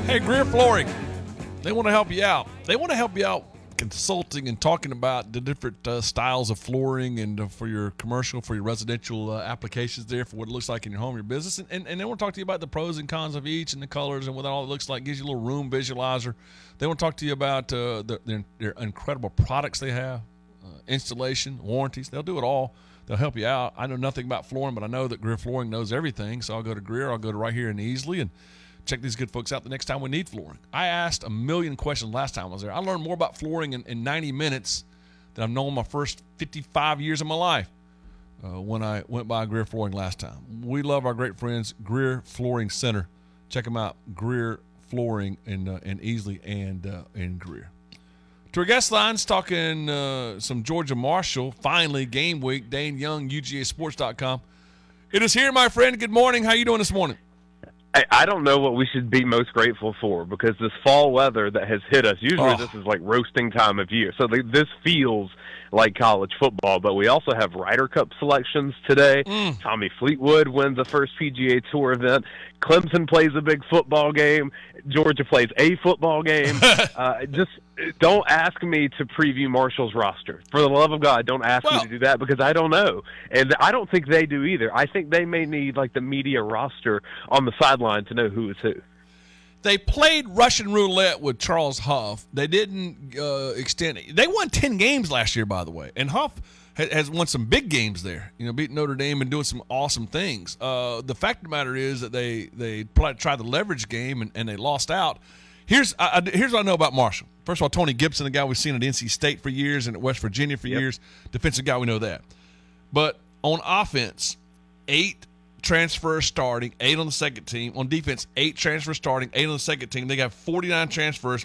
Hey, Greer Flooring, they want to help you out. They want to help you out consulting and talking about the different styles of flooring and for your commercial, for your residential applications there, for what it looks like in your home, your business. And they want to talk to you about the pros and cons of each and the colors and what all it looks like. Gives you a little room visualizer. They want to talk to you about their incredible products they have, installation, warranties. They'll do it all. They'll help you out. I know nothing about flooring, but I know that Greer Flooring knows everything. So I'll go to Greer. I'll go to right here in Easley and check these good folks out the next time we need flooring. I asked a million questions last time I was there. I learned more about flooring in 90 minutes than I've known my first 55 years of my life when I went by Greer Flooring last time. We love our great friends, Greer Flooring Center. Check them out, Greer Flooring in Easley and in Greer. To our guest lines, talking some Georgia Marshall. Finally, game week. Dane Young, UGAsports.com. It is here, my friend. Good morning. How you doing this morning? I don't know what we should be most grateful for, because this fall weather that has hit us, usually this is like roasting time of year. So this feels like college football, but we also have Ryder Cup selections today. Tommy Fleetwood wins the first PGA Tour event. Clemson plays a big football game. Georgia plays a football game. Just don't ask me to preview Marshall's roster. For the love of God, don't ask me to do that, because I don't know. And I don't think they do either. I think they may need like the media roster on the sideline to know who is who. They played Russian roulette with Charles Huff. They didn't extend it. They won 10 games last year, by the way. And Huff has won some big games there, beating Notre Dame and doing some awesome things. The fact of the matter is that they tried the leverage game and they lost out. Here's what I know about Marshall. First of all, Tony Gibson, the guy we've seen at NC State for years and at West Virginia for years, defensive guy, we know that. But on offense, 8 transfers starting, 8 on the second team. On defense, 8 transfers starting, 8 on the second team. They got 49 transfers.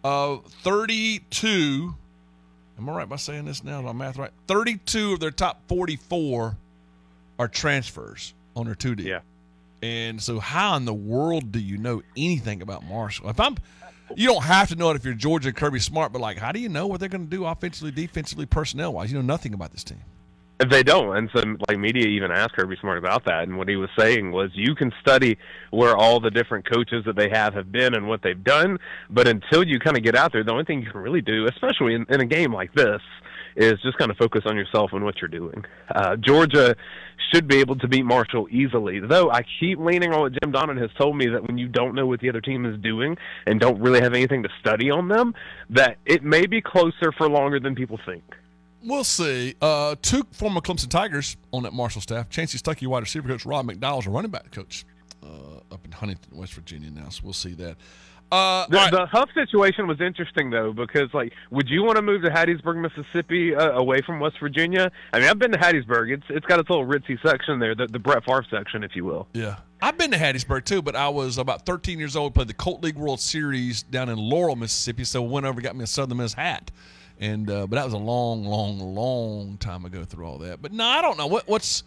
32, am I right by saying this now? Is my math right? 32 of their top 44 are transfers on their 2D. Yeah. And so how in the world do you know anything about Marshall? You don't have to know it if you're Georgia and Kirby Smart, but how do you know what they're going to do offensively, defensively, personnel-wise? You know nothing about this team. They don't, and so media even asked Kirby Smart about that, and what he was saying was you can study where all the different coaches that they have been and what they've done, but until you kind of get out there, the only thing you can really do, especially in a game like this, is just kind of focus on yourself and what you're doing. Georgia should be able to beat Marshall easily, though I keep leaning on what Jim Donnan has told me, that when you don't know what the other team is doing and don't really have anything to study on them, that it may be closer for longer than people think. We'll see. 2 former Clemson Tigers on that Marshall staff. Chancey Stuckey, wide receiver coach. Rob McDowell's a running back coach up in Huntington, West Virginia now, so we'll see that. The Huff situation was interesting, though, because, would you want to move to Hattiesburg, Mississippi, away from West Virginia? I mean, I've been to Hattiesburg. It's got its little ritzy section there, the Brett Favre section, if you will. Yeah. I've been to Hattiesburg, too, but I was about 13 years old, played the Colt League World Series down in Laurel, Mississippi, so went over and got me a Southern Miss hat. And but that was a long time ago through all that. But no, I don't know what's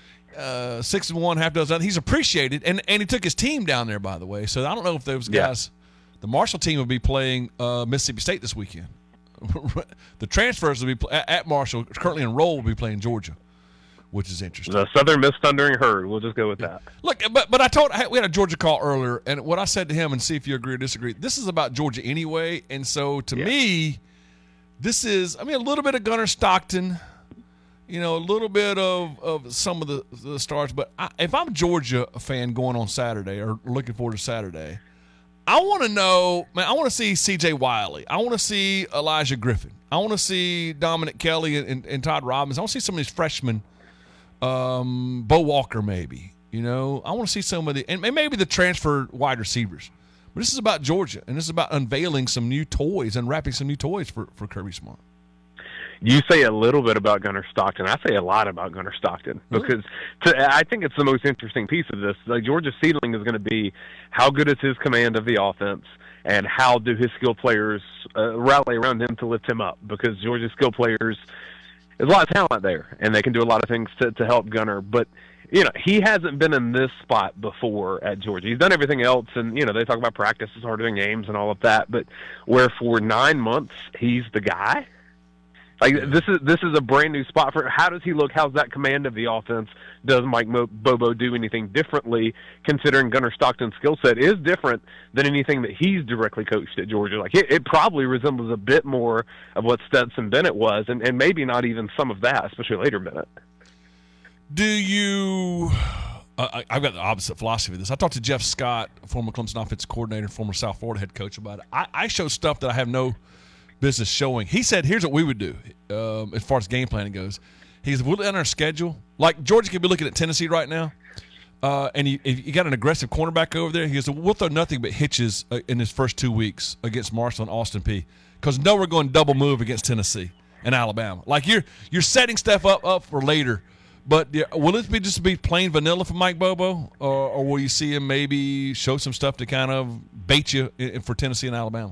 6-1, half dozen. He's appreciated, and he took his team down there, by the way. So I don't know if those guys, the Marshall team will be playing Mississippi State this weekend. The transfers will be at Marshall, currently enrolled, will be playing Georgia, which is interesting. The Southern Miss Thundering Herd. We'll just go with that. Look, but we had a Georgia call earlier, and what I said to him, and see if you agree or disagree. This is about Georgia anyway, and so to me. This is, a little bit of Gunnar Stockton, a little bit of some of the stars. But if I'm a Georgia fan going on Saturday or looking forward to Saturday, I want to know, I want to see C.J. Wiley. I want to see Elijah Griffin. I want to see Dominic Kelly and Todd Robbins. I want to see some of these freshmen, Bo Walker maybe. I want to see some of and maybe the transfer wide receivers. But this is about Georgia, and this is about unveiling some new toys, unwrapping some new toys for Kirby Smart. You say a little bit about Gunnar Stockton. I say a lot about Gunnar Stockton because I think it's the most interesting piece of this. Georgia's ceiling is going to be how good is his command of the offense and how do his skill players rally around him to lift him up, because Georgia's skill players, there's a lot of talent there, and they can do a lot of things to help Gunnar. But he hasn't been in this spot before at Georgia. He's done everything else, and, they talk about practice is harder than games and all of that, but where for 9 months he's the guy, Like this is a brand new spot for. How does he look? How's that command of the offense? Does Mike Bobo do anything differently? Considering Gunnar Stockton's skill set is different than anything that he's directly coached at Georgia. Like it probably resembles a bit more of what Stetson Bennett was, and maybe not even some of that, especially later Bennett. Do you? I've got the opposite philosophy of this. I talked to Jeff Scott, former Clemson offensive coordinator, former South Florida head coach, about it. I show stuff that I have no business showing. He said, here's what we would do as far as game planning goes. He said, we'll on our schedule. Like Georgia could be looking at Tennessee right now, and you got an aggressive cornerback over there. He goes, we'll throw nothing but hitches in his first 2 weeks against Marshall and Austin Peay, because no, we're going double move against Tennessee and Alabama. Like you're setting stuff up for later. But will it just be plain vanilla for Mike Bobo, or will you see him maybe show some stuff to kind of bait you for Tennessee and Alabama?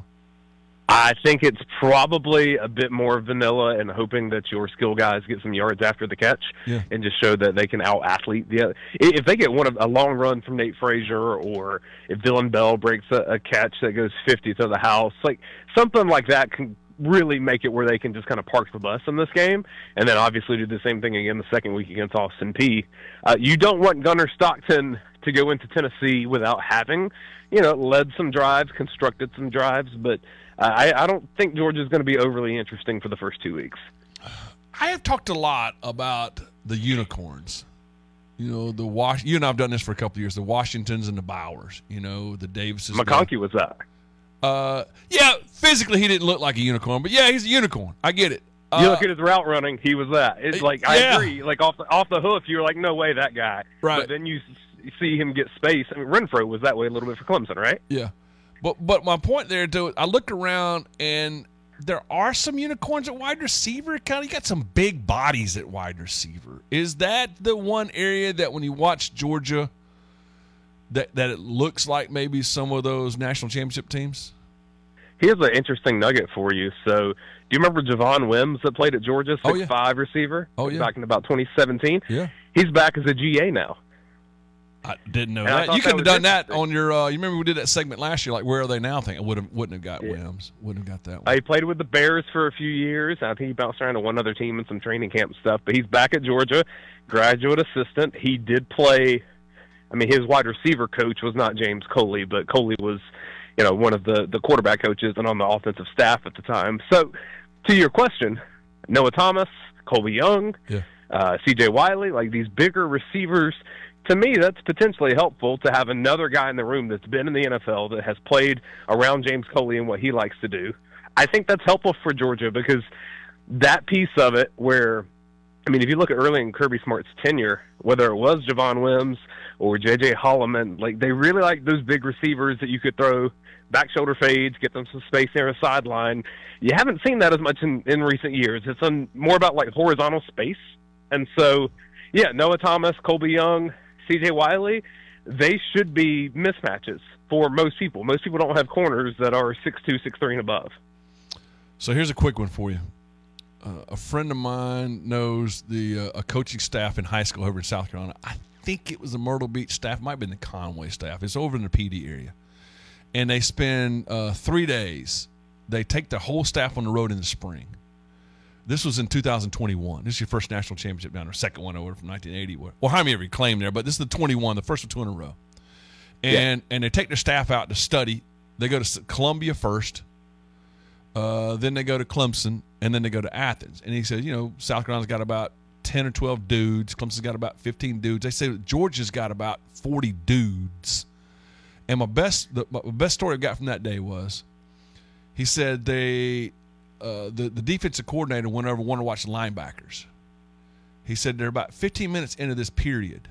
I think it's probably a bit more vanilla and hoping that your skill guys get some yards after the catch and just show that they can out-athlete the other. If they get a long run from Nate Frazier, or if Dylan Bell breaks a catch that goes 50 to the house, like something like that can really make it where they can just kind of park the bus in this game, and then obviously do the same thing again the second week against Austin Peay. You don't want Gunnar Stockton to go into Tennessee without having, led some drives, constructed some drives, but I don't think Georgia's going to be overly interesting for the first 2 weeks. I have talked a lot about the unicorns. You and I have done this for a couple of years. The Washingtons and the Bowers. The Davises. McConkey was that. Yeah, physically he didn't look like a unicorn, but yeah, he's a unicorn. I get it. You look at his route running; he was that. It's like I agree. Like off the hoof, you were like, no way, that guy. Right. But then you see him get space. I mean, Renfro was that way a little bit for Clemson, right? Yeah. But my point there, too, I looked around, and there are some unicorns at wide receiver. You got some big bodies at wide receiver. Is that the one area that when you watch Georgia, that it looks like maybe some of those national championship teams? Here's an interesting nugget for you. So, do you remember Javon Wims that played at Georgia, 6'5" receiver? Oh, yeah. Back in about 2017? Yeah. He's back as a GA now. I didn't know that. You could have done that on your you remember we did that segment last year, like Where Are They Now thing. I wouldn't have got Wims. Wouldn't have got that one. He played with the Bears for a few years. I think he bounced around to one other team and some training camp stuff. But he's back at Georgia, graduate assistant. He did play. I mean, his wide receiver coach was not James Coley, but Coley was, one of the quarterback coaches and on the offensive staff at the time. So, to your question, Noah Thomas, Colby Young, C.J. Wiley, like these bigger receivers. To me, that's potentially helpful to have another guy in the room that's been in the NFL, that has played around James Coley and what he likes to do. I think that's helpful for Georgia, because that piece of it where, I mean, if you look at early in Kirby Smart's tenure, whether it was Javon Wims or J.J. Holloman, like they really like those big receivers that you could throw back shoulder fades, get them some space near a sideline. You haven't seen that as much in recent years. It's more about like horizontal space. And so, Noah Thomas, Colby Young, C.J. Wiley, they should be mismatches for most people. Most people don't have corners that are 6'2", 6'3", and above. So here's a quick one for you. A friend of mine knows a coaching staff in high school over in South Carolina. I think it was the Myrtle Beach staff. It might have been the Conway staff. It's over in the PD area. And they spend 3 days. They take the whole staff on the road in the spring. This was in 2021. This is your first national championship down there, second one over from 1980. Well, how many ever claimed there, but this is the 21, the first of 2 in a row. And they take their staff out to study. They go to Columbia first, then they go to Clemson, and then they go to Athens. And he said, South Carolina's got about 10 or 12 dudes. Clemson's got about 15 dudes. They say Georgia's got about 40 dudes. And my best story I got from that day was, he said the defensive coordinator went over and wanted to watch the linebackers. He said they're about 15 minutes into this period,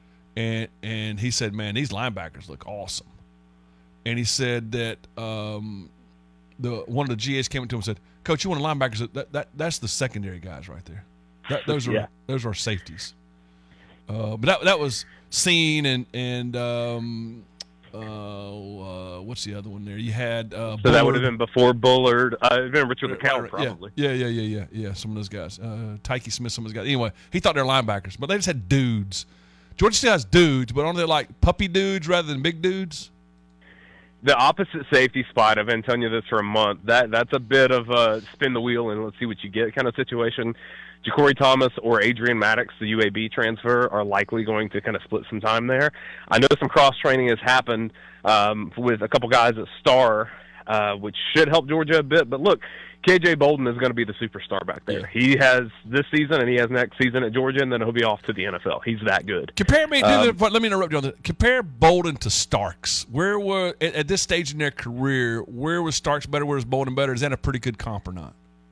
and he said, man, these linebackers look awesome. And he said that one of the GAs came up to him and said, Coach, you want the linebackers? That's the secondary guys right there. Those are safeties. But that was Scene and what's the other one there? You had so Bullard. That would have been before Bullard. Been Richard McCown probably. Yeah. Some of those guys. Tyke Smith, some of those guys. Anyway, he thought they were linebackers, but they just had dudes. Georgia still has dudes, but aren't they like puppy dudes rather than big dudes? the opposite safety spot. I've been telling you this for a month. That's a bit of a spin the wheel and let's see what you get kind of situation. Ja'Cory Thomas or Adrian Maddox, the UAB transfer, are likely going to kind of split some time there. I know some cross-training has happened with a couple guys at Star, which should help Georgia a bit. But look, KJ Bolden is going to be the superstar back there. Yeah. He has this season and he has next season at Georgia, and then he'll be off to the NFL. He's that good. Compare me. Let me interrupt you on that. Compare Bolden to Starks. Where were at this stage in their career? Where was Starks better? Where was Bolden better? Is that a pretty good comp or not?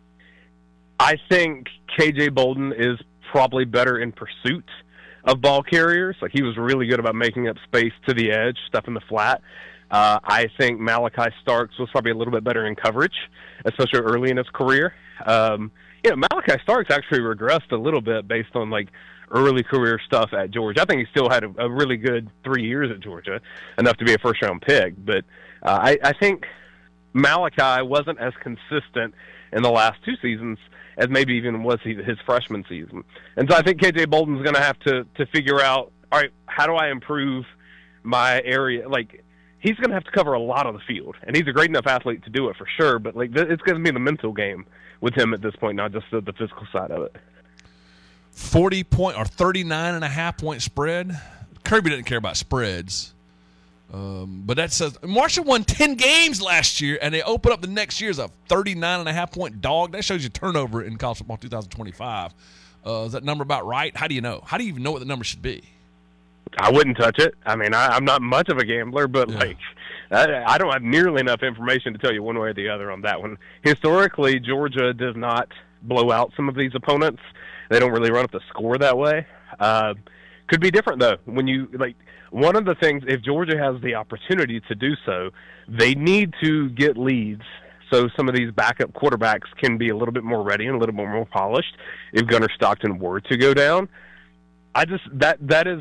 I think KJ Bolden is probably better in pursuit of ball carriers. Like, he was really good about making up space to the edge, stuff in the flat. I think Malachi Starks was probably a little bit better in coverage, especially early in his career. Malachi Starks actually regressed a little bit based on like early career stuff at Georgia. I think he still had a really good 3 years at Georgia, enough to be a first-round pick. But I think Malachi wasn't as consistent in the last 2 seasons as maybe even was his freshman season. And so I think KJ Bolden's going to have to figure out, all right, how do I improve my area? Like, he's going to have to cover a lot of the field, and he's a great enough athlete to do it for sure, but like it's going to be the mental game with him at this point, not just the physical side of it. 40-point or 39.5-point spread. Kirby didn't care about spreads. But that says Marshall won 10 games last year, and they open up the next year as a 39.5-point dog. That shows you turnover in college football 2025. Is that number about right? How do you know? How do you even know what the number should be? I wouldn't touch it. I mean, I'm not much of a gambler, but I don't have nearly enough information to tell you one way or the other on that one. Historically, Georgia does not blow out some of these opponents. They don't really run up the score that way. Could be different though. When you like. One of the things, if Georgia has the opportunity to do so, they need to get leads so some of these backup quarterbacks can be a little bit more ready and a little bit more polished if Gunnar Stockton were to go down. That's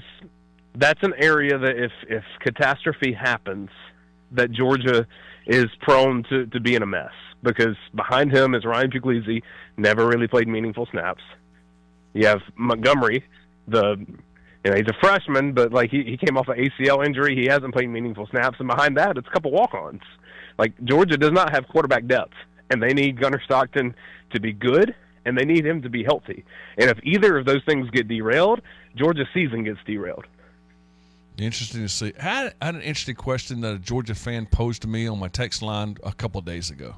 an area that if catastrophe happens, that Georgia is prone to be in a mess, because behind him is Ryan Puglisi, never really played meaningful snaps. You have Montgomery, he's a freshman, but like he came off an ACL injury. He hasn't played meaningful snaps, and behind that, it's a couple walk-ons. Like, Georgia does not have quarterback depth, and they need Gunnar Stockton to be good, and they need him to be healthy. And if either of those things get derailed, Georgia's season gets derailed. Interesting to see. I had an interesting question that a Georgia fan posed to me on my text line a couple of days ago.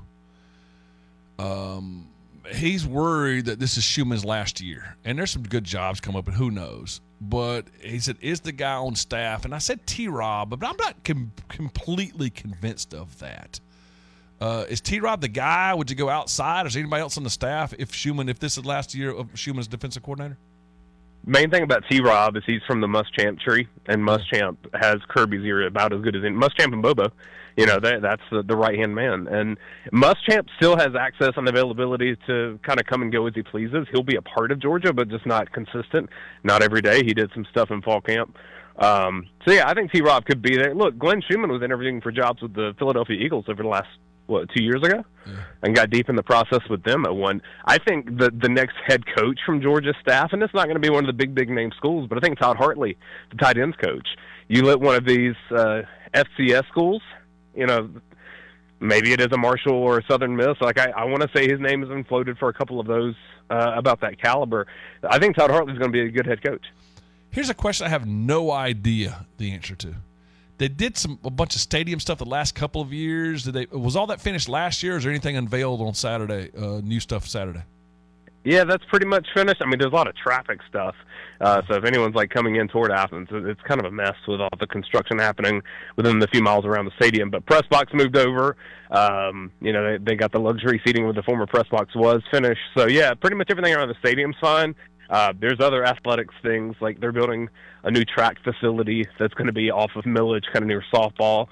He's worried that this is Schumann's last year, and there's some good jobs come up, and who knows. But he said, is the guy on staff? And I said T-Rob, but I'm not completely convinced of that. Is T-Rob the guy? Would you go outside? Is there anybody else on the staff if this is last year of Schumann's defensive coordinator? Main thing about T-Rob is he's from the Muschamp tree, and Muschamp has Kirby's ear about as good as any. Muschamp and Bobo, that's the right-hand man. And Muschamp still has access and availability to kind of come and go as he pleases. He'll be a part of Georgia, but just not consistent, not every day. He did some stuff in fall camp. I think T-Rob could be there. Look, Glenn Schumann was interviewing for jobs with the Philadelphia Eagles over the last 2 years ago, and got deep in the process with them at one. I think the next head coach from Georgia's staff, and it's not going to be one of the big name schools, but I think Todd Hartley, the tight ends coach, you let one of these FCS schools, maybe it is a Marshall or a Southern Miss. Like, I want to say his name has been floated for a couple of those about that caliber. I think Todd Hartley's going to be a good head coach. Here's a question I have no idea the answer to. They did a bunch of stadium stuff the last couple of years. Was all that finished last year, or is there anything unveiled on Saturday, new stuff Saturday? Yeah, that's pretty much finished. I mean, there's a lot of traffic stuff. So if anyone's like coming in toward Athens, it's kind of a mess with all the construction happening within the few miles around the stadium. But press box moved over. They got the luxury seating where the former press box was finished. So yeah, pretty much everything around the stadium's fine. There's other athletics things, like they're building a new track facility that's going to be off of Millage, kind of near softball.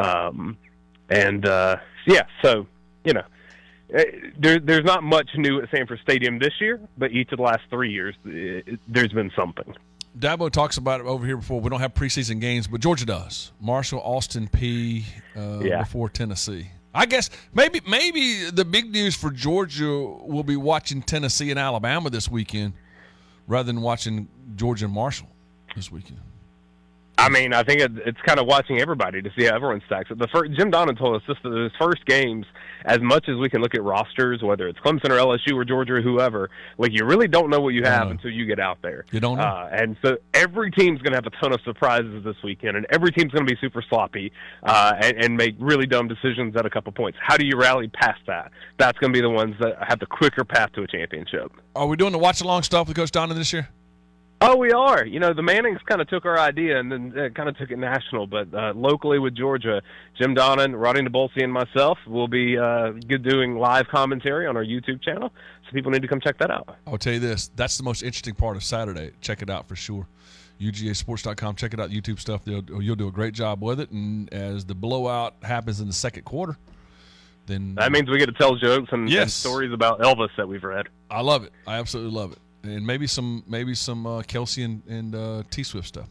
There's not much new at Sanford Stadium this year, but each of the last 3 years, there's been something. Dabo talks about it over here before. We don't have preseason games, but Georgia does. Marshall, Austin Peay before Tennessee. I guess maybe the big news for Georgia will be watching Tennessee and Alabama this weekend rather than watching Georgia and Marshall this weekend. I mean, I think it's kind of watching everybody to see how everyone stacks it. Jim Donnan told us this that his first games, as much as we can look at rosters, whether it's Clemson or LSU or Georgia or whoever, like you really don't know what you have until you get out there. You don't know. And so every team's going to have a ton of surprises this weekend, and every team's going to be super sloppy and make really dumb decisions at a couple points. How do you rally past that? That's going to be the ones that have the quicker path to a championship. Are we doing the watch-along stuff with Coach Donnan this year? Oh, we are. You know, the Mannings kind of took our idea and then kind of took it national. But locally with Georgia, Jim Donnan, Rodney DeBolsey, and myself will be doing live commentary on our YouTube channel. So people need to come check that out. I'll tell you this. That's the most interesting part of Saturday. Check it out for sure. UGAsports.com. Check it out, YouTube stuff. You'll do a great job with it. And as the blowout happens in the second quarter, then that means we get to tell jokes and stories about Elvis that we've read. I love it. I absolutely love it. And maybe some Kelsey and T Swift stuff.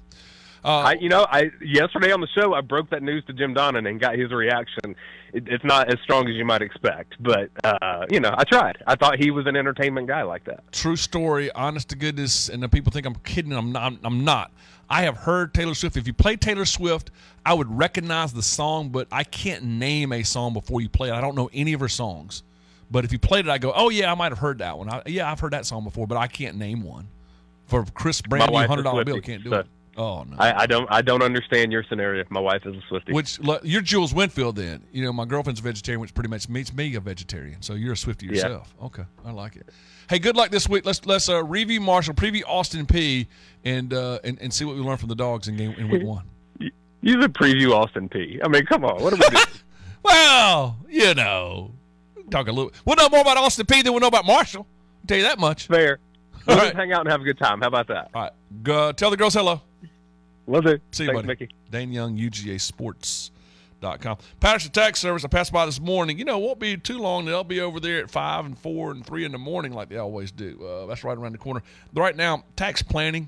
Yesterday on the show I broke that news to Jim Donnan and got his reaction. It's not as strong as you might expect, but I tried. I thought he was an entertainment guy like that. True story, honest to goodness. And the people think I'm kidding. I'm not. I have heard Taylor Swift. If you play Taylor Swift, I would recognize the song, but I can't name a song before you play it. I don't know any of her songs. But if you played it, I go, oh, yeah, I might have heard that one. I've heard that song before, but I can't name one. For Chris brand new $100 bill, can't do it. Oh, no. I don't understand your scenario if my wife is a Swiftie. You're Jules Winfield then. You know, my girlfriend's a vegetarian, which pretty much makes me a vegetarian. So you're a Swiftie yourself. Yeah. Okay, I like it. Hey, good luck this week. Let's review Marshall, preview Austin Peay, and see what we learned from the Dogs in week one. You should preview Austin Peay. I mean, come on. What are we doing? Well, you know. Talk a little. We'll know more about Austin Peay than we'll know about Marshall. I'll tell you that much. Fair. We'll just hang out and have a good time. How about that? All right. Tell the girls hello. Will do. See you, buddy. Mickey. Dane Young, UGAsports.com. Patterson Tax Service, I passed by this morning. You know, it won't be too long. They'll be over there at 5 and 4 and 3 in the morning like they always do. That's right around the corner. But right now, tax planning.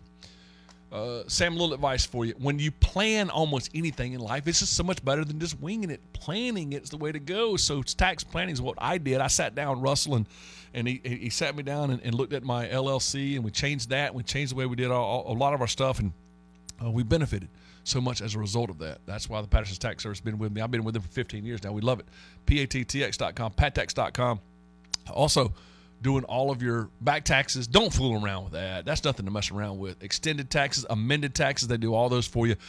Sam, a little advice for you. When you plan almost anything in life, it's just so much better than just winging it. Planning it's the way to go. So tax planning is what I did. I sat down, Russell, and he sat me down and looked at my LLC, and we changed that. We changed the way we did a lot of our stuff, and we benefited so much as a result of that. That's why the Patterson's Tax Service has been with me. I've been with them for 15 years now. We love it. PATTX.com, PatTax.com. Also, doing all of your back taxes. Don't fool around with that. That's nothing to mess around with. Extended taxes, amended taxes, they do all those for you.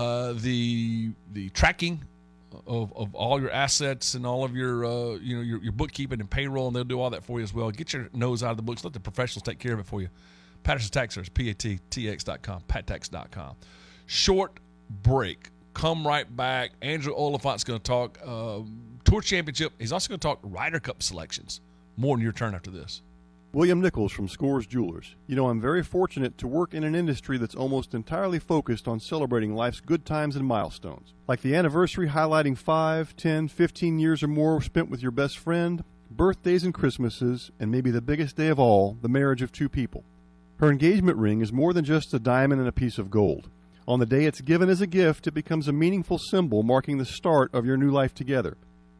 The tracking of all your assets and all of your your bookkeeping and payroll, and they'll do all that for you as well. Get your nose out of the books. Let the professionals take care of it for you. Patterson's Tax Service, PATTX.com, PatTax.com. Short break. Come right back. Andrew Oliphant's going to talk Tour Championship. He's also going to talk Ryder Cup selections. More in your turn after this. William Nichols from Scores Jewelers. You know, I'm very fortunate to work in an industry that's almost entirely focused on celebrating life's good times and milestones. Like the anniversary highlighting 5, 10, 15 years or more spent with your best friend, birthdays and Christmases, and maybe the biggest day of all, the marriage of two people. Her engagement ring is more than just a diamond and a piece of gold. On the day it's given as a gift, it becomes a meaningful symbol marking the start of your new life together.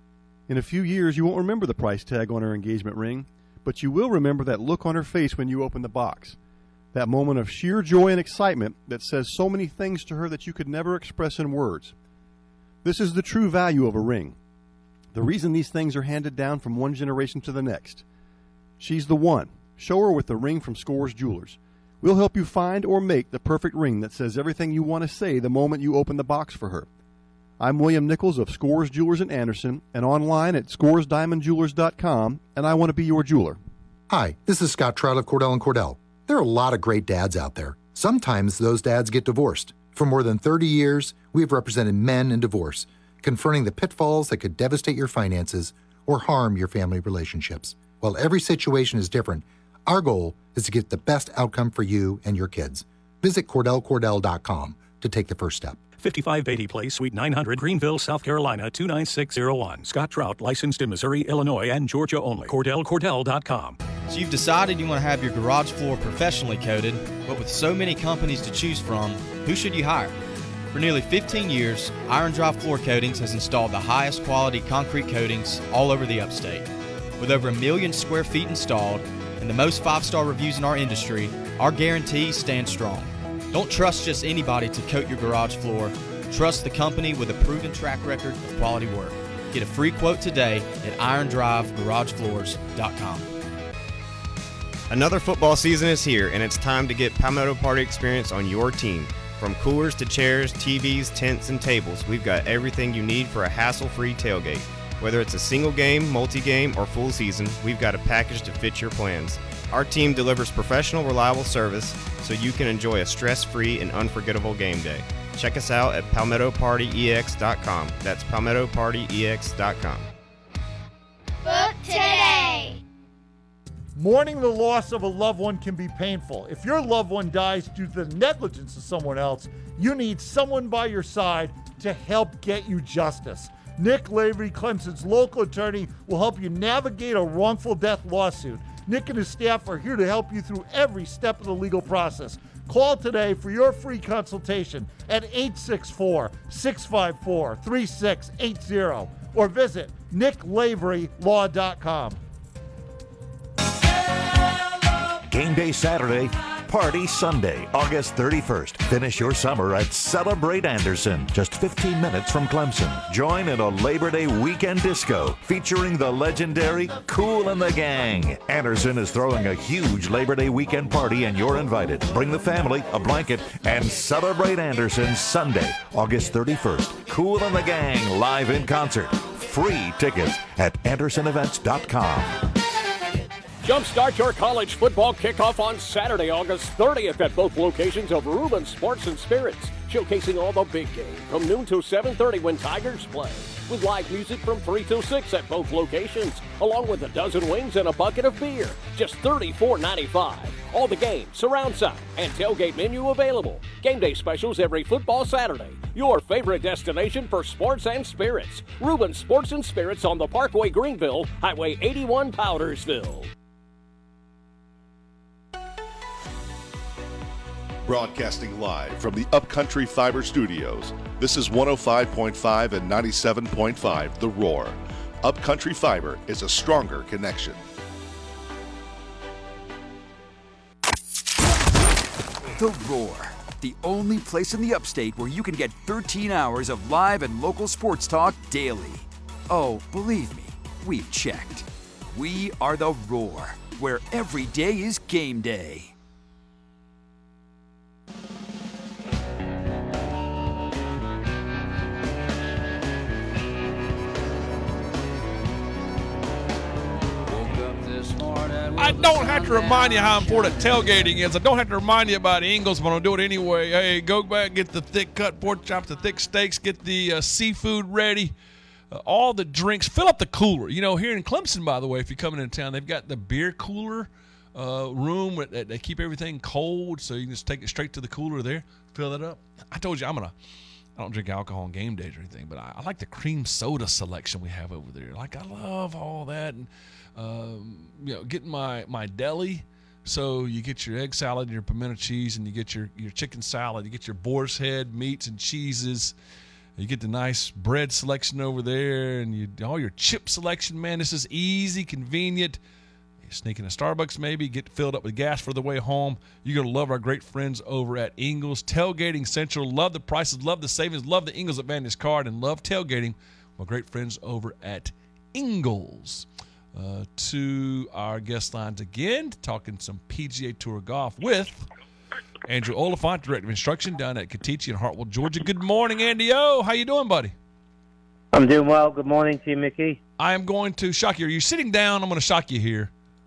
In a few years, you won't remember the price tag on her engagement ring, but you will remember that look on her face when you open the box. That moment of sheer joy and excitement that says so many things to her that you could never express in words. This is the true value of a ring. The reason these things are handed down from one generation to the next. She's the one. Show her with the ring from Scores Jewelers. We'll help you find or make the perfect ring that says everything you want to say the moment you open the box for her. I'm William Nichols of Scores Jewelers in Anderson and online at scoresdiamondjewelers.com, and I want to be your jeweler. Hi, this is Scott Trout of Cordell & Cordell. There are a lot of great dads out there. Sometimes those dads get divorced. For more than 30 years, we've represented men in divorce, confronting the pitfalls that could devastate your finances or harm your family relationships. While every situation is different, our goal is to get the best outcome for you and your kids. Visit CordellCordell.com to take the first step. 5580 Place, Suite 900, Greenville, South Carolina, 29601. Scott Trout, licensed in Missouri, Illinois, and Georgia only. CordellCordell.com. So you've decided you want to have your garage floor professionally coated, but with so many companies to choose from, who should you hire? For nearly 15 years, Iron Drive Floor Coatings has installed the highest quality concrete coatings all over the upstate. With over 1 million square feet installed and the most 5-star reviews in our industry, our guarantee stands strong. Don't trust just anybody to coat your garage floor. Trust the company with a proven track record of quality work. Get a free quote today at IronDriveGarageFloors.com. Another football season is here, and it's time to get Palmetto Party experience on your team. From coolers to chairs, TVs, tents, and tables, we've got everything you need for a hassle-free tailgate. Whether it's a single game, multi-game, or full season, we've got a package to fit your plans. Our team delivers professional, reliable service so you can enjoy a stress-free and unforgettable game day. Check us out at PalmettoPartyEX.com. That's PalmettoPartyEX.com. Book today. Mourning the loss of a loved one can be painful. If your loved one dies due to the negligence of someone else, you need someone by your side to help get you justice. Nick Lavery, Clemson's local attorney, will help you navigate a wrongful death lawsuit. Nick and his staff are here to help you through every step of the legal process. Call today for your free consultation at 864-654-3680 or visit nicklaverylaw.com. Game day Saturday, party Sunday, August 31st. Finish your summer at Celebrate Anderson, just 15 minutes from Clemson. Join in a Labor Day weekend disco featuring the legendary Kool and the Gang. Anderson is throwing a huge Labor Day weekend party and you're invited. Bring the family, a blanket, and celebrate Anderson Sunday, August 31st. Kool and the Gang live in concert. Free tickets at AndersonEvents.com. Jumpstart your college football kickoff on Saturday, August 30th at both locations of Reuben Sports and Spirits, showcasing all the big game from noon to 7:30 when Tigers play, with live music from 3 till 6 at both locations, along with a dozen wings and a bucket of beer, just $34.95. All the games, surround sound, and tailgate menu available. Game day specials every football Saturday. Your favorite destination for sports and spirits. Reuben Sports and Spirits on the Parkway Greenville, Highway 81 Powdersville. Broadcasting live from the Upcountry Fiber Studios. This is 105.5 and 97.5 The Roar. Upcountry Fiber is a stronger connection. The Roar, the only place in the upstate where you can get 13 hours of live and local sports talk daily. Oh, believe me, we've checked. We are The Roar, where every day is game day. I don't have to remind you how important tailgating is. I don't have to remind you about Ingles, but I'll do it anyway. Hey, go back, get the thick cut pork chops, the thick steaks, get the seafood ready, all the drinks. Fill up the cooler. You know, here in Clemson, by the way, if you're coming into town, they've got the beer cooler room. They keep everything cold, so you can just take it straight to the cooler there, fill it up. I told you I don't drink alcohol on game days or anything, but I like the cream soda selection we have over there. Like, I love all that. And getting my deli. So you get your egg salad and your pimento cheese, and you get your chicken salad. You get your boar's head meats and cheeses. You get the nice bread selection over there, and all your chip selection. Man, this is easy, convenient. You sneak in a Starbucks maybe, get filled up with gas for the way home. You're going to love our great friends over at Ingles. Tailgating Central. Love the prices, love the savings, love the Ingles Advantage card, and love tailgating. My great friends over at Ingles. To our guest lines again, talking some PGA Tour golf with Andrew Oliphant, Director of Instruction down at Katichi in Hartwell, Georgia. Good morning, Andy O. How you doing, buddy? I'm doing well. Good morning to you, Mickey. I am going to shock you. Are you sitting down? I'm going to shock you here.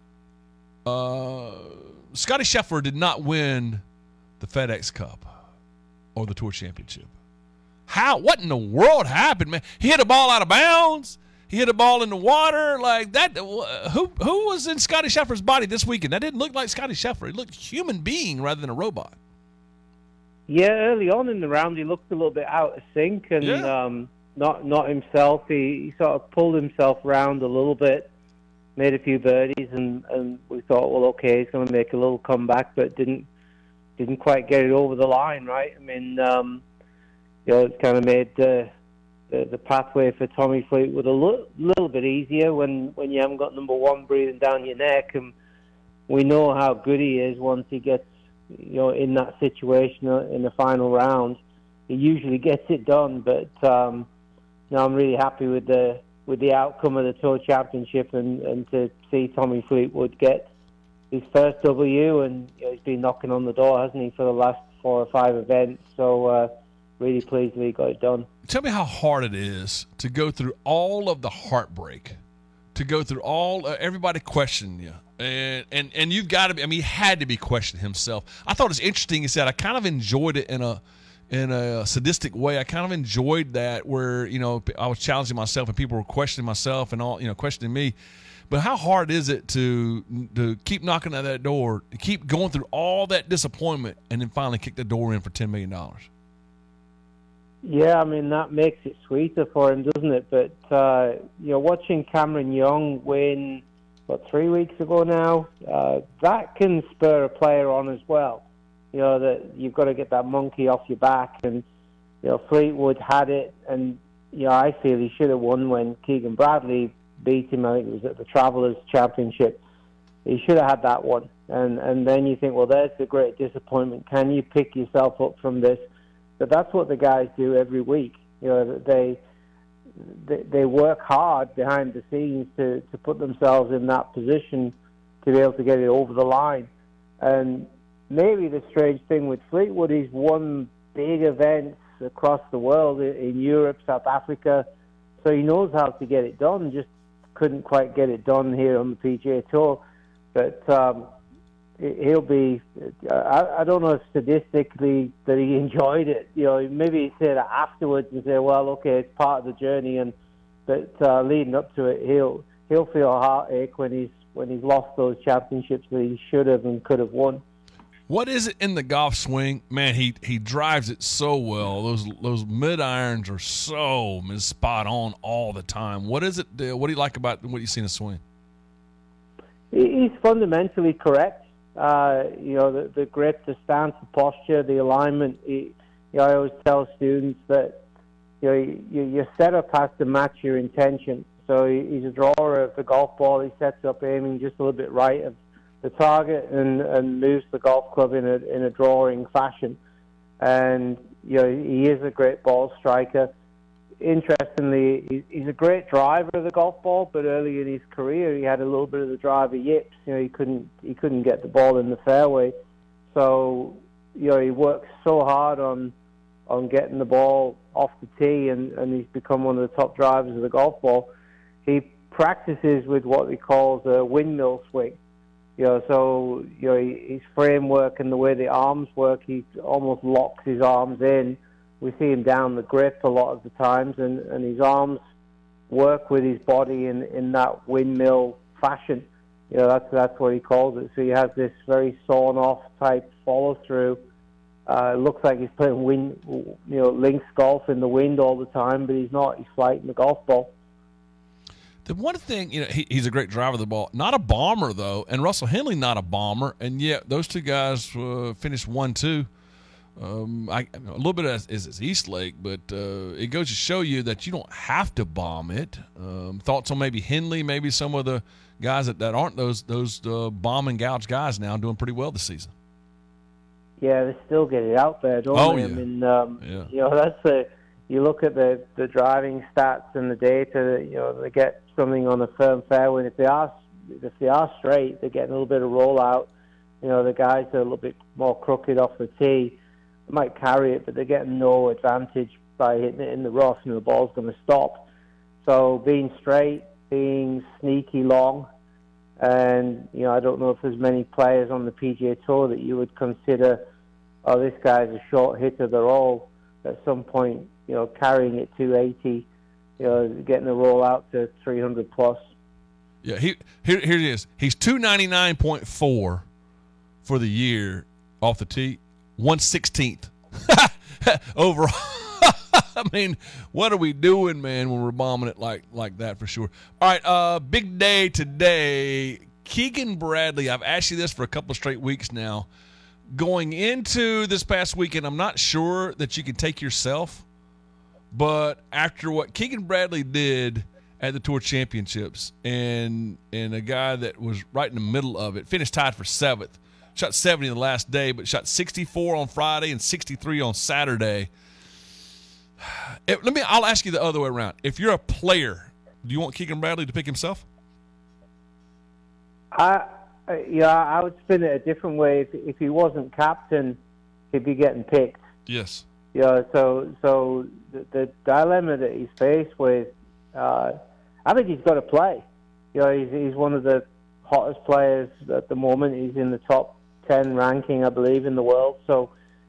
Scotty Scheffler did not win the FedEx Cup or the Tour Championship. How? What in the world happened, man? He hit a ball out of bounds. He hit a ball in the water like that. Who was in Scotty Scheffler's body this weekend? That didn't look like Scotty Scheffler. He looked human being rather than a robot. Yeah, early on in the round, he looked a little bit out of sync and not himself. He sort of pulled himself around a little bit, made a few birdies, and we thought, well, okay, he's going to make a little comeback, but didn't quite get it over the line, right? I mean, it's kind of made the pathway for Tommy Fleetwood a little bit easier when you haven't got number one breathing down your neck, and we know how good he is once he gets in that situation in the final round, he usually gets it done. But I'm really happy with the outcome of the Tour Championship and to see Tommy Fleetwood get his first W, and he's been knocking on the door, hasn't he, for the last 4 or 5 events. So really pleased that he got it done. Tell me how hard it is to go through all of the heartbreak, to go through all everybody questioning you, and you've got to be. I mean, he had to be questioning himself. I thought it was interesting. He said, I kind of enjoyed it in a sadistic way. I kind of enjoyed that where I was challenging myself and people were questioning myself and all questioning me. But how hard is it to keep knocking at that door, to keep going through all that disappointment, and then finally kick the door in for $10 million? Yeah, I mean, that makes it sweeter for him, doesn't it? But, watching Cameron Young win, 3 weeks ago now, that can spur a player on as well. That you've got to get that monkey off your back. And, Fleetwood had it, and, I feel he should have won when Keegan Bradley beat him. I think it was at the Travelers Championship. He should have had that one. And then you think, well, there's the great disappointment. Can you pick yourself up from this? But that's what the guys do every week. They work hard behind the scenes to put themselves in that position to be able to get it over the line. And maybe the strange thing with Fleetwood, he's won big events across the world, in Europe, South Africa, so he knows how to get it done. Just couldn't quite get it done here on the PGA Tour. But he'll be, I don't know if statistically that he enjoyed it. Maybe he'd say that afterwards and say, well, okay, it's part of the journey. But leading up to it, he'll feel a heartache when he's lost those championships that he should have and could have won. What is it in the golf swing? Man, he drives it so well. Those mid irons are so spot on all the time. What is it? What do you like about what you see in the swing? He's fundamentally correct. The grip, the stance, the posture, the alignment. I always tell students that your setup has to match your intention. So he's a drawer of the golf ball. He sets up aiming just a little bit right of the target and moves the golf club in a drawing fashion. And he is a great ball striker. Interestingly, he's a great driver of the golf ball, but early in his career he had a little bit of the driver yips. He couldn't get the ball in the fairway. So he works so hard on getting the ball off the tee, and he's become one of the top drivers of the golf ball. He practices with what he calls a windmill swing. So his framework and the way the arms work, he almost locks his arms in. We see him down the grip a lot of the times, and his arms work with his body in that windmill fashion. That's what he calls it. So he has this very sawn-off type follow-through. It looks like he's playing links golf in the wind all the time, but he's not. He's flighting the golf ball. The one thing, he's a great driver of the ball. Not a bomber, though, and Russell Henley not a bomber, and yet those two guys finished 1-2. A little bit of is East Lake, but it goes to show you that you don't have to bomb it. Thoughts on maybe Henley, maybe some of the guys that aren't those bomb and gouge guys now doing pretty well this season. Yeah, they still get it out there, don't they? Yeah. I mean, that's you look at the driving stats and the data. They get something on a firm fairway. If they are straight, they're getting a little bit of rollout. The guys are a little bit more crooked off the tee. They might carry it, but they're getting no advantage by hitting it in the rough, and the ball's going to stop. So being straight, being sneaky long, and I don't know if there's many players on the PGA Tour that you would consider, oh, this guy's a short hitter. They're all at some point, carrying it 280, getting a roll out to 300 plus. Yeah, here it is. He's 299.4 for the year off the tee, 1/16th overall. I mean, what are we doing, man, when we're bombing it like that for sure? All right, big day today. Keegan Bradley, I've asked you this for a couple of straight weeks now. Going into this past weekend, I'm not sure that you can take yourself, but after what Keegan Bradley did at the Tour Championships and a guy that was right in the middle of it, finished tied for 7th, Shot 70 the last day, but shot 64 on Friday and 63 on Saturday. I'll ask you the other way around. If you're a player, do you want Keegan Bradley to pick himself? I would spin it a different way. If he wasn't captain, he'd be getting picked. Yes. So the dilemma that he's faced with, I think he's got to play. He's one of the hottest players at the moment. He's in the top 10 ranking, I believe, in the world. So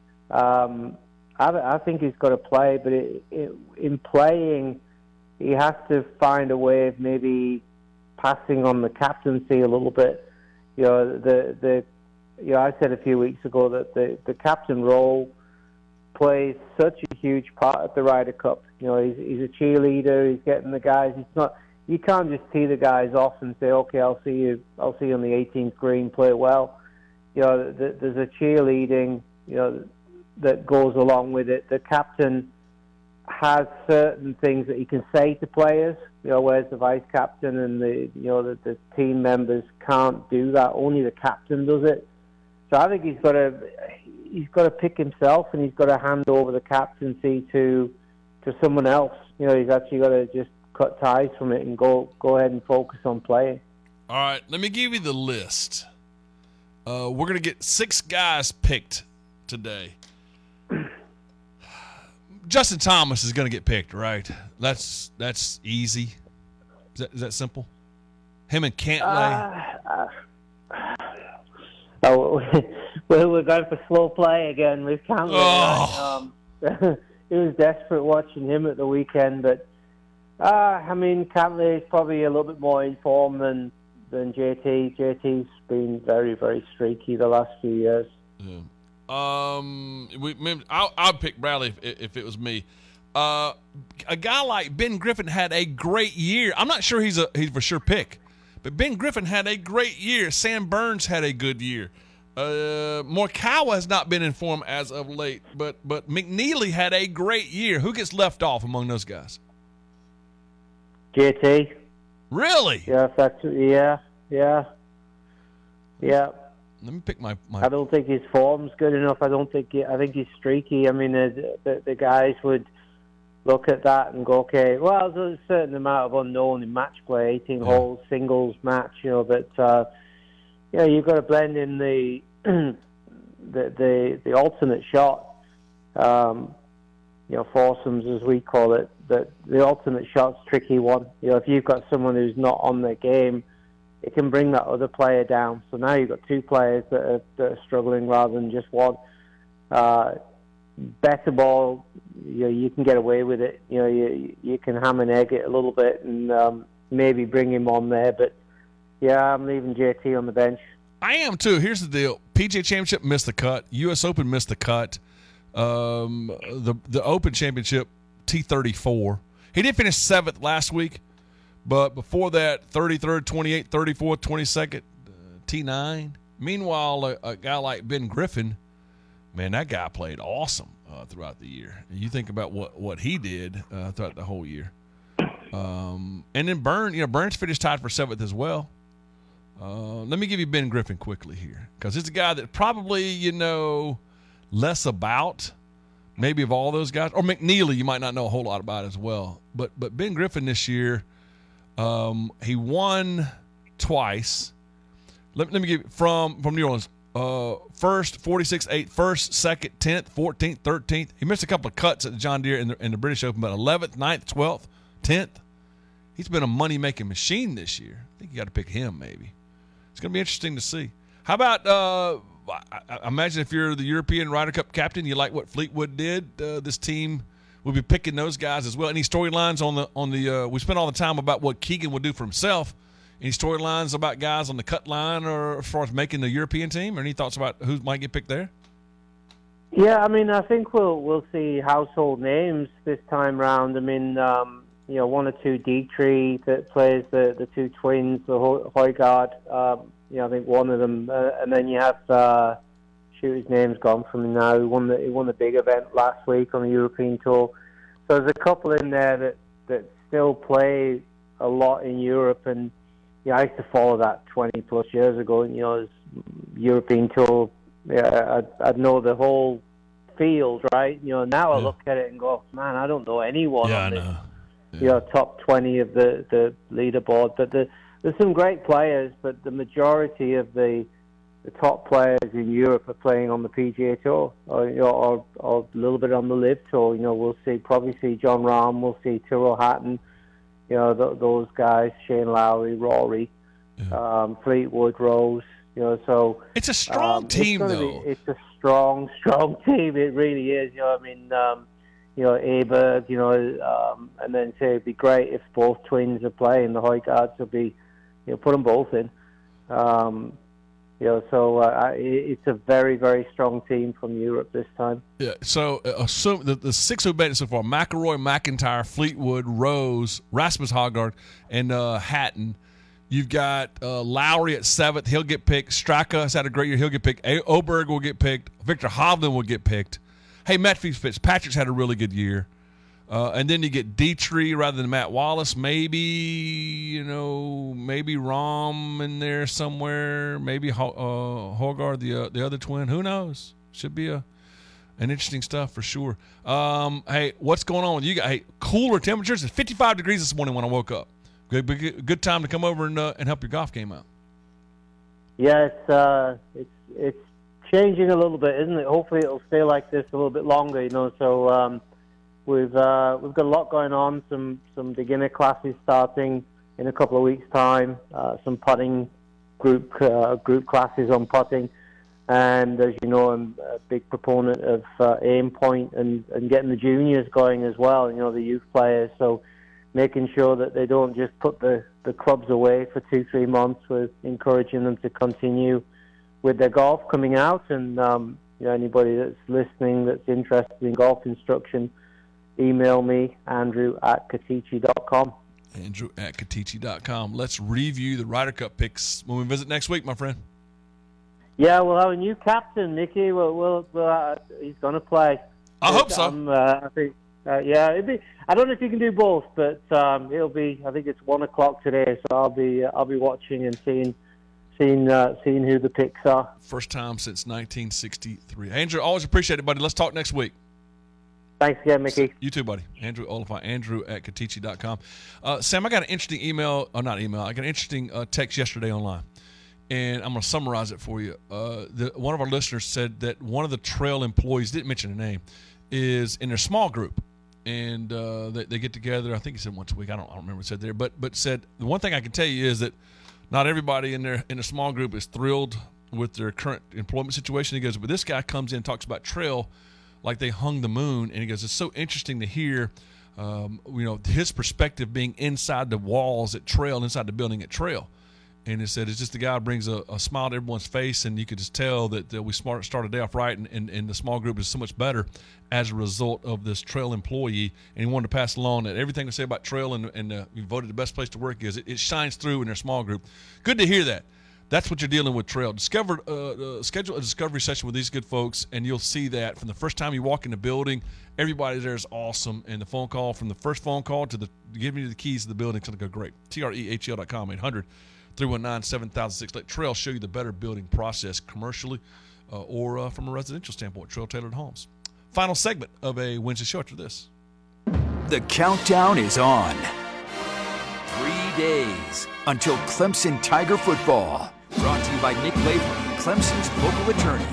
I think he's got to play. But in playing, he has to find a way of maybe passing on the captaincy a little bit. I said a few weeks ago that the captain role plays such a huge part of the Ryder Cup. He's a cheerleader. He's getting the guys. You can't just tee the guys off and say, okay, I'll see you on the 18th green, play well. There's a cheerleading, that goes along with it. The captain has certain things that he can say to players, whereas the vice captain and the team members can't do that. Only the captain does it. So I think he's got to pick himself, and he's got to hand over the captaincy to someone else. He's actually got to just cut ties from it and go ahead and focus on playing. All right, let me give you the list. We're going to get 6 guys picked today. Justin Thomas is going to get picked, right? That's easy. Is that simple? Him and Cantlay. We're going for slow play again with Cantlay. Oh. It was desperate watching him at the weekend, but Cantlay is probably a little bit more in form than JT. JT's been very, very streaky the last few years. Yeah. I'd pick Bradley if it was me. A guy like Ben Griffin had a great year. I'm not sure he's for sure pick, but Ben Griffin had a great year. Sam Burns had a good year. Morikawa has not been in form as of late, but McNeely had a great year. Who gets left off among those guys? JT. Really? Yeah. Let me pick my. I don't think his form's good enough. I think he's streaky. I mean, the guys would look at that and go, okay, well, there's a certain amount of unknown in match play, 18 holes, singles match, but you've got to blend in the alternate shot, foursomes as we call it. That the alternate shot's a tricky one. If you've got someone who's not on their game, it can bring that other player down. So now you've got 2 players that are struggling rather than just one. Better ball, you can get away with it. You can ham and egg it a little bit and maybe bring him on there. But I'm leaving JT on the bench. I am too. Here's the deal: PGA Championship missed the cut. U.S. Open missed the cut. The Open Championship T34. He did finish 7th last week. But before that, 33rd, 28th, 34th, 22nd, T9. Meanwhile, a guy like Ben Griffin, man, that guy played awesome throughout the year. And you think about what he did throughout the whole year. And then Burns finished tied for 7th as well. Let me give you Ben Griffin quickly here, because it's a guy that probably, less about maybe of all those guys. Or McNeely, you might not know a whole lot about as well. But Ben Griffin this year, he won twice. Let me give from New Orleans. First, 46, 8th, first, second, 10th, 14th, 13th. He missed a couple of cuts at the John Deere in the British Open, but 11th, 9th, 12th, 10th. He's been a money-making machine this year. I think you got to pick him maybe. It's going to be interesting to see. How about I imagine if you're the European Ryder Cup captain, you like what Fleetwood did. This team will be picking those guys as well. Any storylines on the we spent all the time about what Keegan would do for himself. Any storylines about guys on the cut line or as far as making the European team? Or any thoughts about who might get picked there? Yeah, I think we'll see household names this time round. One or two Dietrich that plays the 2 twins, the Højgaard. I think one of them, and then you have his name's gone from me now. He won the big event last week on the European Tour. So there's a couple in there that still play a lot in Europe, and I used to follow that 20 plus years ago. And there's European Tour, I'd know the whole field, right? Now I look at it and go, man, I don't know anyone on the top 20 of the leaderboard. But there's some great players, but the majority of the top players in Europe are playing on the PGA Tour, or a little bit on the LIV Tour. We'll probably see John Rahm, we'll see Tyrrell Hatton, those guys, Shane Lowry, Rory, Fleetwood, Rose. So it's a strong team, though. It's a strong team. It really is. Aberg, and then say it'd be great if both twins are playing. The Højgaards will be, put them both in. It's a very, very strong team from Europe this time. Yeah. So assume the six who've made it so far: McIlroy, McIntyre, Fleetwood, Rose, Rasmus Højgaard, and Hatton. You've got Lowry at 7th. He'll get picked. Straka has had a great year. He'll get picked. Oberg will get picked. Victor Hovland will get picked. Hey, Matthew Fitzpatrick's had a really good year. And then you get Dietrich rather than Matt Wallace. Maybe Rahm in there somewhere. Maybe Højgaard, the other twin. Who knows? Should be an interesting stuff for sure. Hey, what's going on with you guys? Hey, cooler temperatures. It's 55 degrees this morning when I woke up. Good time to come over and help your golf game out. Yeah, it's changing a little bit, isn't it? Hopefully, it'll stay like this a little bit longer. So we've got a lot going on. Some beginner classes starting in a couple of weeks' time. Some putting group classes on putting, and as you know, I'm a big proponent of aim point and getting the juniors going as well. The youth players. So making sure that they don't just put the clubs away for 2-3 months, with encouraging them to continue with their golf coming out. And anybody that's listening that's interested in golf instruction, email me, andrew@katichi.com. Andrew@katichi.com. Let's review the Ryder Cup picks when we visit next week, my friend. Yeah, we'll have a new captain, Mickey. He's going to play. I hope so. I think. I don't know if you can do both, but it'll be. I think it's 1:00 today, so I'll be watching and seeing who the picks are. First time since 1963. Andrew, always appreciate it, buddy. Let's talk next week. Thanks again, Mickey. You too, buddy. Andrew Oliphant, Andrew@katichi.com. Sam, I got an interesting email. I got an interesting text yesterday online, and I'm going to summarize it for you. One of our listeners said that one of the trail employees, didn't mention a name, is in their small group. And they get together. I think he said once a week. I don't remember what it said there, but said the one thing I can tell you is that not everybody in a small group is thrilled with their current employment situation. He goes, but this guy comes in and talks about trail like they hung the moon, and he goes, it's so interesting to hear, his perspective being inside the walls at trail, inside the building at trail. And he said, it's just the guy brings a smile to everyone's face, and you could just tell that we started the day off right, and the small group is so much better as a result of this trail employee. And he wanted to pass along that everything we say about trail and we voted the best place to work is, it shines through in their small group. Good to hear that. That's what you're dealing with trail. Schedule a discovery session with these good folks, and you'll see that from the first time you walk in the building, everybody there is awesome. And the phone call, from the first phone call to giving you the keys to the building, is going to go great. TREHL.com, 800-319-7006. Let Trail show you the better building process commercially or from a residential standpoint. Trail Tailored Homes. Final segment of a Wednesday show after this. The countdown is on. 3 days until Clemson Tiger football. Brought to you by Nick Lavery, Clemson's local attorney.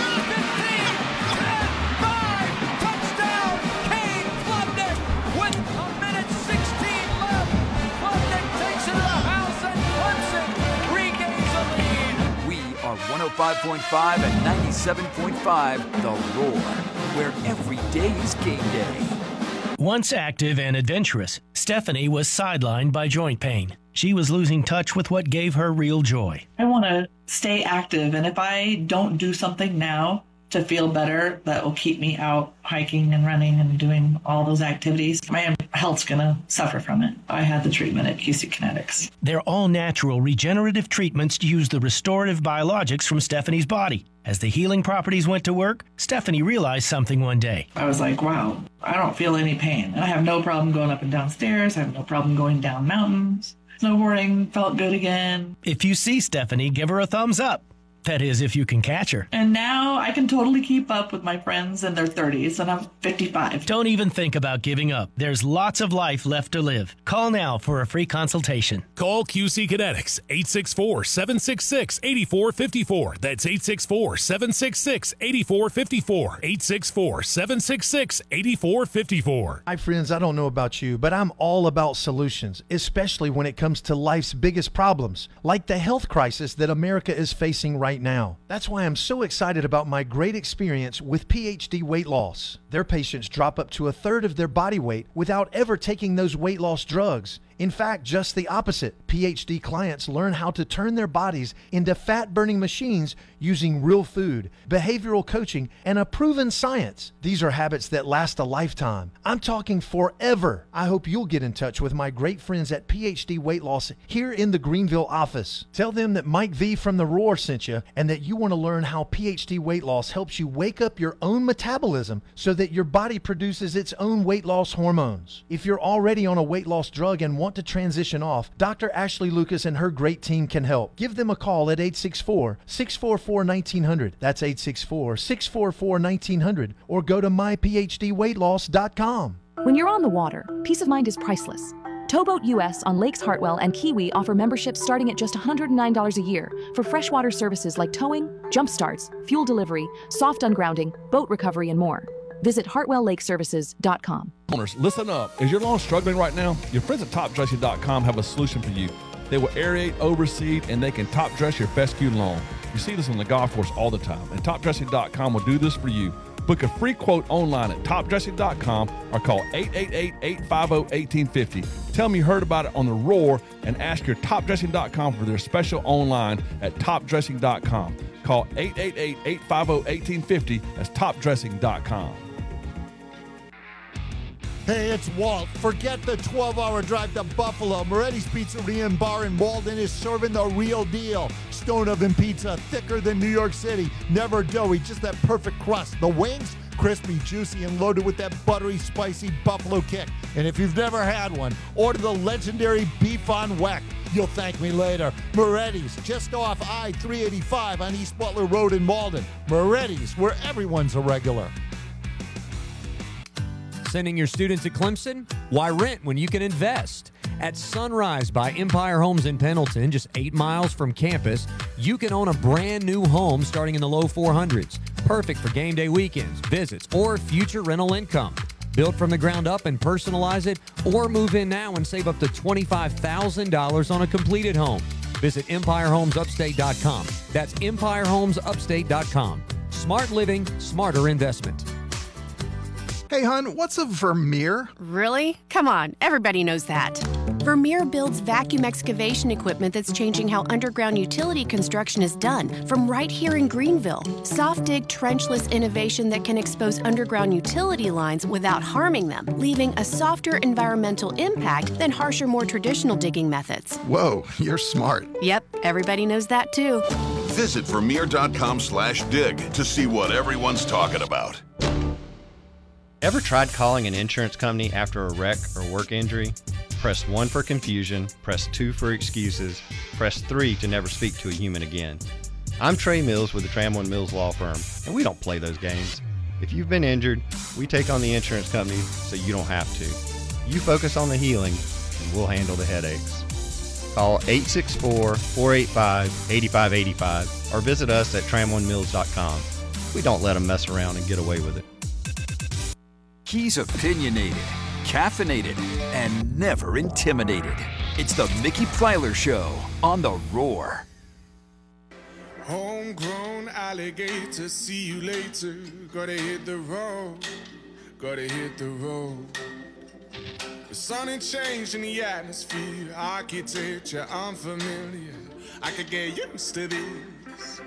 Touchdown! Kane Klubnik with 1:16 left. Klubnik takes it to the house, and Clemson regains the lead. We are 105.5 and 97.5 The Roar, where every day is game day. Once active and adventurous, Stephanie was sidelined by joint pain. She was losing touch with what gave her real joy. I want to stay active, and if I don't do something now to feel better, that will keep me out hiking and running and doing all those activities, my health's going to suffer from it. I had the treatment at QC Kinetics. Their all-natural regenerative treatments use the restorative biologics from Stephanie's body. As the healing properties went to work, Stephanie realized something one day. I was like, wow, I don't feel any pain. I have no problem going up and down stairs. I have no problem going down mountains. Snowboarding felt good again. If you see Stephanie, give her a thumbs up. That is, if you can catch her. And now I can totally keep up with my friends in their 30s, and I'm 55. Don't even think about giving up. There's lots of life left to live. Call now for a free consultation. Call QC Kinetics, 864-766-8454. That's 864-766-8454. 864-766-8454. Hi, friends. I don't know about you, but I'm all about solutions, especially when it comes to life's biggest problems, like the health crisis that America is facing right now. That's why I'm so excited about my great experience with PhD Weight Loss. Their patients drop up to a third of their body weight without ever taking those weight loss drugs. In fact, just the opposite. PhD clients learn how to turn their bodies into fat-burning machines using real food, behavioral coaching, and a proven science. These are habits that last a lifetime. I'm talking forever. I hope you'll get in touch with my great friends at PhD Weight Loss here in the Greenville office. Tell them that Mike V from The Roar sent you and that you want to learn how PhD Weight Loss helps you wake up your own metabolism so that your body produces its own weight loss hormones. If you're already on a weight loss drug and want to transition off, Dr. Ashley Lucas and her great team can help. Give them a call at 864-644-1900. That's 864-644-1900. Or go to myphdweightloss.com. When you're on the water, peace of mind is priceless. Towboat US on Lakes Hartwell and Kiwi offer memberships starting at just $109 a year for freshwater services like towing, jump starts, fuel delivery, soft ungrounding, boat recovery, and more. Visit HartwellLakeServices.com. Owners, listen up. Is your lawn struggling right now? Your friends at TopDressing.com have a solution for you. They will aerate, overseed, and they can top dress your fescue lawn. You see this on the golf course all the time, and TopDressing.com will do this for you. Book a free quote online at TopDressing.com or call 888-850-1850. Tell them you heard about it on The Roar and ask your TopDressing.com for their special online at TopDressing.com. Call 888-850-1850. That's TopDressing.com. Hey, it's Walt. Forget the 12-hour drive to Buffalo. Moretti's Pizzeria and Bar in Walden is serving the real deal. Stone oven pizza, thicker than New York City. Never doughy, just that perfect crust. The wings, crispy, juicy, and loaded with that buttery, spicy buffalo kick. And if you've never had one, order the legendary beef on weck. You'll thank me later. Moretti's, just off I-385 on East Butler Road in Malden. Moretti's, where everyone's a regular. Sending your students to Clemson? Why rent when you can invest? At Sunrise by Empire Homes in Pendleton, just 8 miles from campus, you can own a brand new home starting in the low 400s. Perfect for game day weekends, visits, or future rental income. Build from the ground up and personalize it, or move in now and save up to $25,000 on a completed home. Visit EmpireHomesUpstate.com. That's EmpireHomesUpstate.com. Smart living, smarter investment. Hey, hon, what's a Vermeer? Really? Come on, everybody knows that. Vermeer builds vacuum excavation equipment that's changing how underground utility construction is done, from right here in Greenville. Soft dig trenchless innovation that can expose underground utility lines without harming them, leaving a softer environmental impact than harsher, more traditional digging methods. Whoa, you're smart. Yep, everybody knows that too. Visit Vermeer.com/dig to see what everyone's talking about. Ever tried calling an insurance company after a wreck or work injury? Press 1 for confusion, press 2 for excuses, press 3 to never speak to a human again. I'm Trey Mills with the Trammell & Mills Law Firm, and we don't play those games. If you've been injured, we take on the insurance company so you don't have to. You focus on the healing, and we'll handle the headaches. Call 864-485-8585 or visit us at trammellandmills.com. We don't let them mess around and get away with it. He's opinionated, caffeinated, and never intimidated. It's the Mickey Plyler Show on The Roar. Homegrown alligator, see you later. Gotta hit the road, gotta hit the road. The sun ain't changed in the atmosphere, architecture unfamiliar. I could get used to this.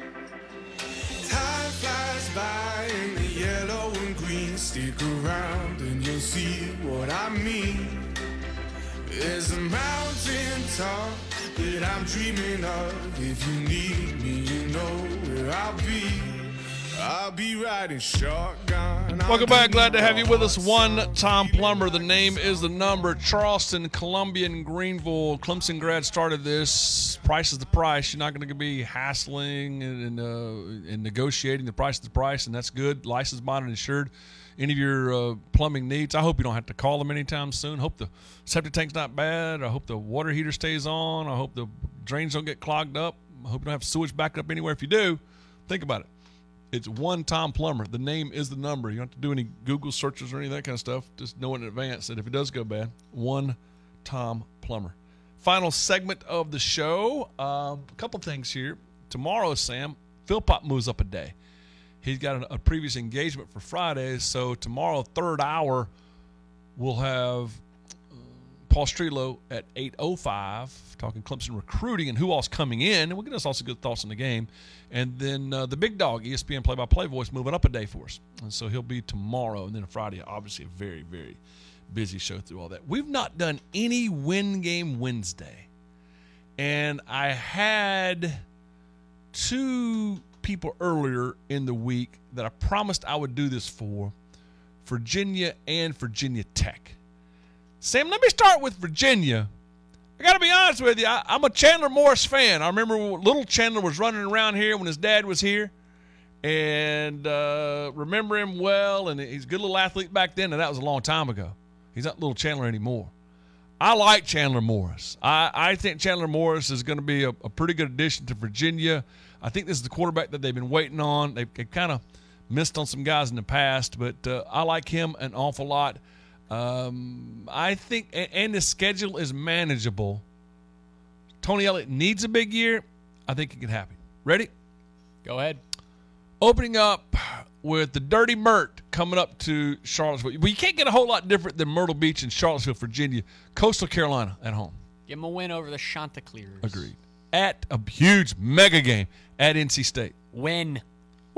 Time flies by in the yellow and green. Stick around and you'll see what I mean. There's a mountain top that I'm dreaming of. If you need me, you know where I'll be. I'll be riding shotgun. Welcome back. Glad to have you with us. One Tom Plummer. The name is the number. Charleston, Columbia, and Greenville. Clemson grad started this. Price is the price. You're not going to be hassling and negotiating. The price is the price, and that's good. Licensed, bonded, insured. Any of your plumbing needs, I hope you don't have to call them anytime soon. Hope the septic tank's not bad. I hope the water heater stays on. I hope the drains don't get clogged up. I hope you don't have sewage back up anywhere. If you do, think about it. It's one Tom Plummer. The name is the number. You don't have to do any Google searches or any of that kind of stuff. Just know in advance that if it does go bad, one Tom Plummer. Final segment of the show. A couple things here. Tomorrow, Sam, Philpott moves up a day. He's got a previous engagement for Friday, so tomorrow, third hour, we'll have Paul Strelo at 8:05, talking Clemson recruiting and who all's coming in, and we'll get us also good thoughts on the game. And then the big dog, ESPN play-by-play voice, moving up a day for us. And so he'll be tomorrow, and then Friday, obviously a very, very busy show through all that. We've not done any Win Game Wednesday, and I had two people earlier in the week that I promised I would do this for, Virginia and Virginia Tech. Sam, let me start with Virginia. I got to be honest with you. I'm a Chandler Morris fan. I remember when little Chandler was running around here when his dad was here, and remember him well, and he's a good little athlete back then, and that was a long time ago. He's not little Chandler anymore. I like Chandler Morris. I think Chandler Morris is going to be a pretty good addition to Virginia. I think this is the quarterback that they've been waiting on. They've kind of missed on some guys in the past, but I like him an awful lot. I think, and the schedule is manageable. Tony Elliott needs a big year. I think it can happen. Ready? Go ahead. Opening up with the Dirty Mert coming up to Charlottesville. Well, you can't get a whole lot different than Myrtle Beach and Charlottesville, Virginia. Coastal Carolina at home. Give them a win over the Chanticleers. Agreed. At a huge mega game at NC State. Win. Woo!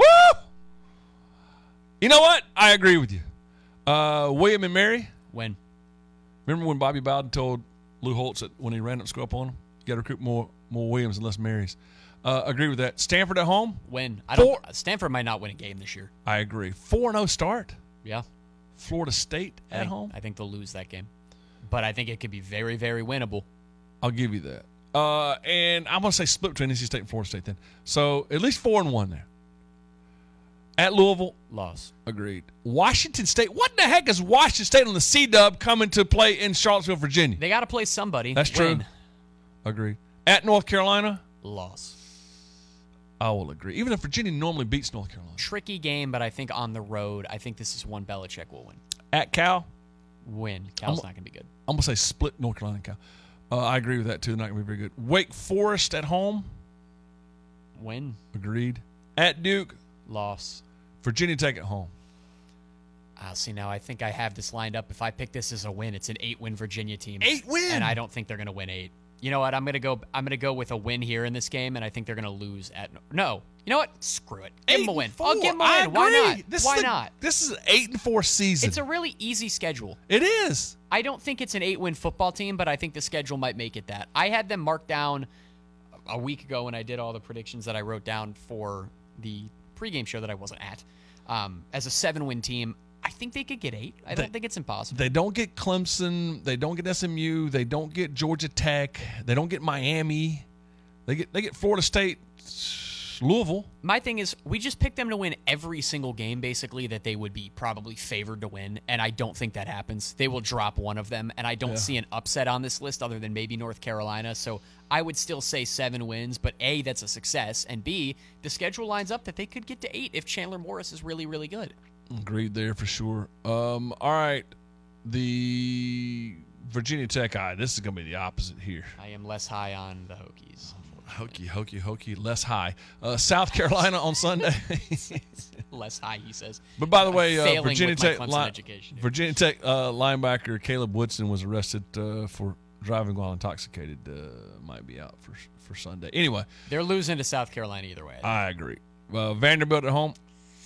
You know what? I agree with you. William and Mary. Win. Remember when Bobby Bowden told Lou Holtz that when he ran up school up on him, you got to recruit more Williams and less Marys. Agree with that. Stanford at home. Win. Stanford might not win a game this year. I agree. 4-0 start. Yeah. Florida State at home. I think they'll lose that game, but I think it could be very, very winnable. I'll give you that. And I'm going to say split between NC State and Florida State then. So at least 4-1 there. At Louisville. Loss. Agreed. Washington State. What in the heck is Washington State on the C-Dub coming to play in Charlottesville, Virginia? They got to play somebody. That's true. Agreed. At North Carolina. Loss. I will agree. Even if Virginia normally beats North Carolina. Tricky game, but I think on the road, I think this is one Belichick will win. At Cal. Win. Cal's not going to be good. I'm going to say split North Carolina and Cal. I agree with that, too. Not going to be very good. Wake Forest at home. Win. Agreed. At Duke. Loss. Virginia Tech at home. See, now I think I have this lined up. If I pick this as a win, it's an 8-win Virginia team. 8-win? And I don't think they're going to win 8. You know what? I'm going to go with a win here in this game, and I think they're going to lose at no. You know what? Screw it. Give them a win. I'll give them a win. Why not? Why not? This is an 8-4 season. It's a really easy schedule. It is. I don't think it's an 8-win football team, but I think the schedule might make it that. I had them marked down a week ago when I did all the predictions that I wrote down for the pregame show that I wasn't at. As a 7-win team, I think they could get 8. I don't think it's impossible. They don't get Clemson. They don't get SMU. They don't get Georgia Tech. They don't get Miami. They get Florida State, Louisville. My thing is, we just picked them to win every single game, basically, that they would be probably favored to win, and I don't think that happens. They will drop one of them, and I don't see an upset on this list other than maybe North Carolina, so I would still say 7 wins, but A, that's a success, and B, the schedule lines up that they could get to 8 if Chandler Morris is really, really good. Agreed there for sure. All right, the Virginia Tech this is going to be the opposite here. I am less high on the Hokies. Hokey, less high. South Carolina on Sunday. Less high, he says. But by the way, Virginia Tech linebacker Caleb Woodson was arrested for driving while intoxicated. Might be out for Sunday. Anyway, they're losing to South Carolina either way. I agree. Vanderbilt at home.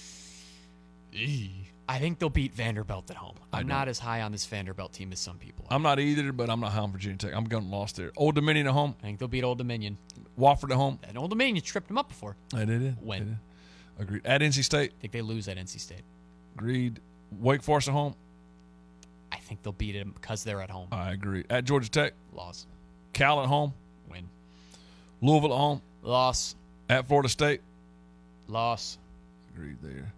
I think they'll beat Vanderbilt at home. I'm not as high on this Vanderbilt team as some people are. I'm not either, but I'm not high on Virginia Tech. I'm going lost there. Old Dominion at home. I think they'll beat Old Dominion. Wofford at home. And Old Dominion tripped them up before. They did. Win. Agreed. At NC State? I think they lose at NC State. Agreed. Wake Forest at home? I think they'll beat them because they're at home. I agree. At Georgia Tech? Loss. Cal at home? Win. Louisville at home? Loss. At Florida State? Loss. Agreed there.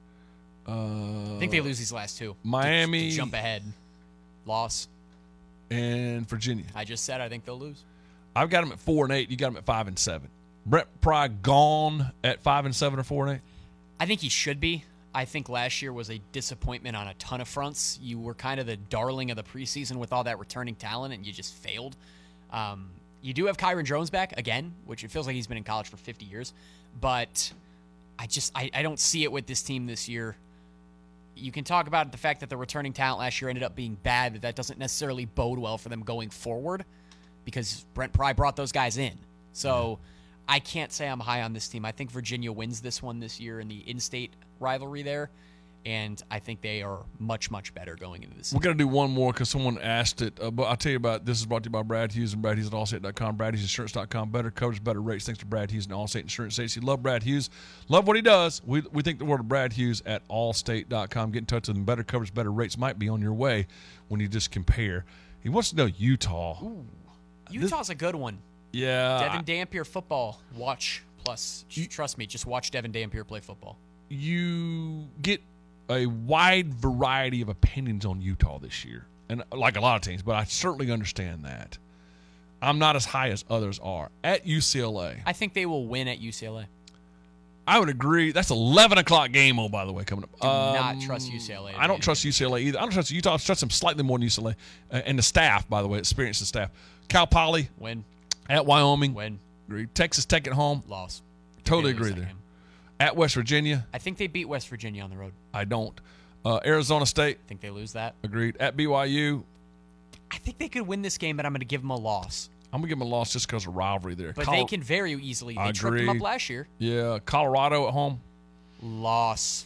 I think they lose these last two. Miami. To jump ahead. Loss. And Virginia. I just said I think they'll lose. I've got them at 4-8. You got them at 5-7. Brent Pry gone at 5-7 or 4-8? I think he should be. I think last year was a disappointment on a ton of fronts. You were kind of the darling of the preseason with all that returning talent, and you just failed. You do have Kyron Jones back again, which it feels like he's been in college for 50 years. But I don't see it with this team this year. You can talk about the fact that the returning talent last year ended up being bad, but that doesn't necessarily bode well for them going forward because Brent Pry brought those guys in. So I can't say I'm high on this team. I think Virginia wins this one this year in the in-state rivalry there, and I think they are much, much better going into this. We're going to do one more because someone asked it. But I'll tell you about this is brought to you by Brad Hughes and Brad Hughes at Allstate.com, BradHughesInsurance.com. Better coverage, better rates thanks to Brad Hughes and Allstate Insurance Agency. Love Brad Hughes. Love what he does. We think the world of Brad Hughes at Allstate.com. Get in touch with him. Better coverage, better rates might be on your way when you just compare. He wants to know Utah. Ooh, Utah's a good one. Yeah. Devin Dampier football. Watch. Plus, trust me, just watch Devin Dampier play football. You get a wide variety of opinions on Utah this year, and like a lot of teams, but I certainly understand that. I'm not as high as others are. At UCLA. I think they will win at UCLA. I would agree. That's 11 o'clock game, by the way, coming up. Do not trust UCLA. I don't trust UCLA either. I don't trust Utah. I trust them slightly more than UCLA. And the staff, by the way, experienced staff. Cal Poly. Win. At Wyoming. Win. Agree. Texas Tech at home. Loss. Totally agree there. At West Virginia. I think they beat West Virginia on the road. I don't. Arizona State. I think they lose that. Agreed. At BYU. I think they could win this game, but I'm going to give them a loss. I'm going to give them a loss just because of rivalry there. But they can very easily. They tripped them up last year. Yeah. Colorado at home. Loss.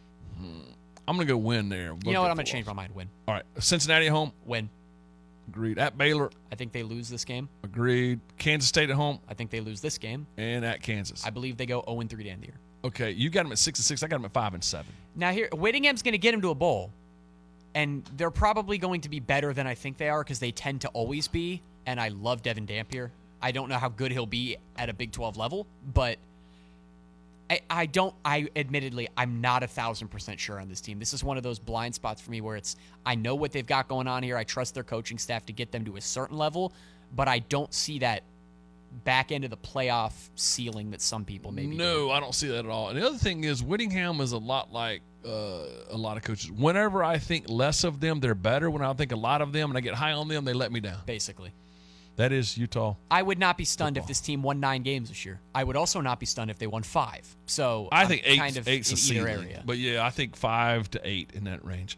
I'm going to go win there. You know what? I'm going to change my mind. Win. All right. Cincinnati at home. Win. Agreed. At Baylor. I think they lose this game. Agreed. Kansas State at home. I think they lose this game. And at Kansas. I believe they go 0-3 to end the year. Okay. You got them at 6-6. I got them at 5-7. Now here, Whittingham's going to get them to a bowl. And they're probably going to be better than I think they are because they tend to always be. And I love Devin Dampier. I don't know how good he'll be at a Big 12 level, but admittedly, I'm not 1,000% sure on this team. This is one of those blind spots for me where I know what they've got going on here. I trust their coaching staff to get them to a certain level, but I don't see that back end of the playoff ceiling that some people maybe do. I don't see that at all. And the other thing is Whittingham is a lot like a lot of coaches. Whenever I think less of them, they're better. When I think a lot of them and I get high on them, they let me down. Basically. That is Utah. I would not be stunned if this team won 9 games this year. I would also not be stunned if they won 5. So I think kind of eight's in a either ceiling. area. But yeah, I think 5 to 8 in that range.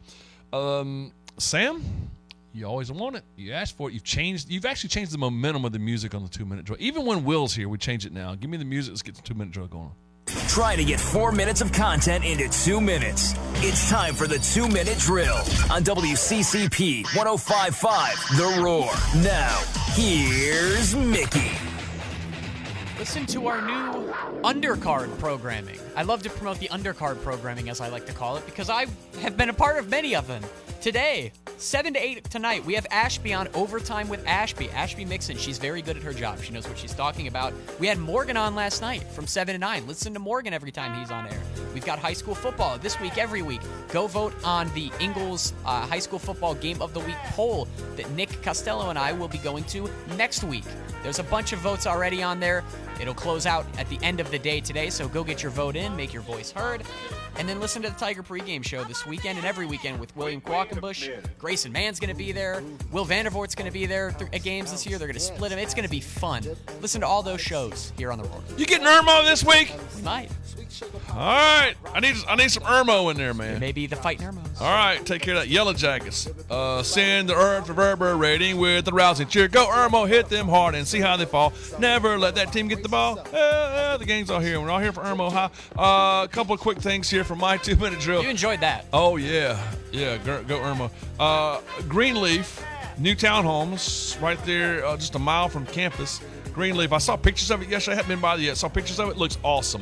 Sam, you always want it. You asked for it. You've actually changed the momentum of the music on the 2-minute drill. Even when Will's here, we change it now. Give me the music. Let's get the 2-minute drill going on. Trying to get 4 minutes of content into 2 minutes. It's time for the 2-minute drill on WCCP 105.5 The Roar. Now, here's Mickey. Listen to our new undercard programming. I love to promote the undercard programming, as I like to call it, because I have been a part of many of them. Today, 7 to 8 tonight, we have Ashby on Overtime with Ashby. Ashby Mixon, she's very good at her job. She knows what she's talking about. We had Morgan on last night from 7 to 9. Listen to Morgan every time he's on air. We've got high school football this week, every week. Go vote on the Ingles High School Football Game of the Week poll that Nick Costello and I will be going to next week. There's a bunch of votes already on there. It'll close out at the end of the day today, so go get your vote in, make your voice heard, and then listen to the Tiger pregame show this weekend and every weekend with William Qualkenbush. Grayson Mann's going to be there. Will Vandervoort's going to be there at games this year. They're going to split them. It's going to be fun. Listen to all those shows here on The Roar. You getting Irmo this week? We might. All right. I need some Irmo in there, man. Maybe the Fighting Irmos. All right. Take care of that. Yellow Jackets. Send the Earth reverberating with the rousing cheer. Go Irmo, hit them hard and see how they fall. Never let that team get the ball. The gang's all here. We're all here for Irmo High. A couple of quick things here for my 2-minute drill. You enjoyed that. Oh, yeah. Yeah, go Irmo. Greenleaf, new townhomes right there just a mile from campus. Greenleaf. I saw pictures of it yesterday. I haven't been by it yet. Saw pictures of it. Looks awesome.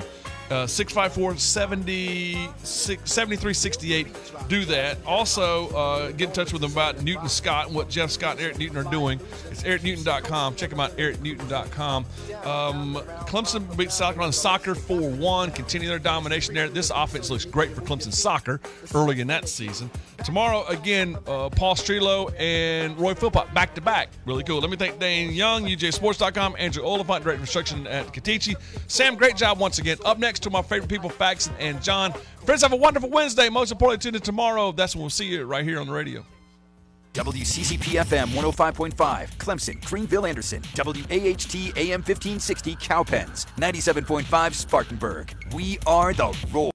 654-7368. Do that. Also, get in touch with them about Newton Scott and what Jeff Scott and Eric Newton are doing. It's ericnewton.com. Check them out, ericnewton.com. Clemson beat South Carolina soccer 4-1. Continue their domination there. This offense looks great for Clemson soccer early in that season. Tomorrow, again, Paul Strelo and Roy Philpott back-to-back. Really cool. Let me thank Dane Young, UJSports.com, Andrew Oliphant, Director of Instruction at Katichi. Sam, great job once again. Up next to my favorite people, Faxon and John. Friends, have a wonderful Wednesday. Most importantly, tune in tomorrow. That's when we'll see you right here on the radio. WCCP-FM 105.5, Clemson, Greenville, Anderson. WAHT AM 1560, Cowpens. 97.5, Spartanburg. We are the Roar.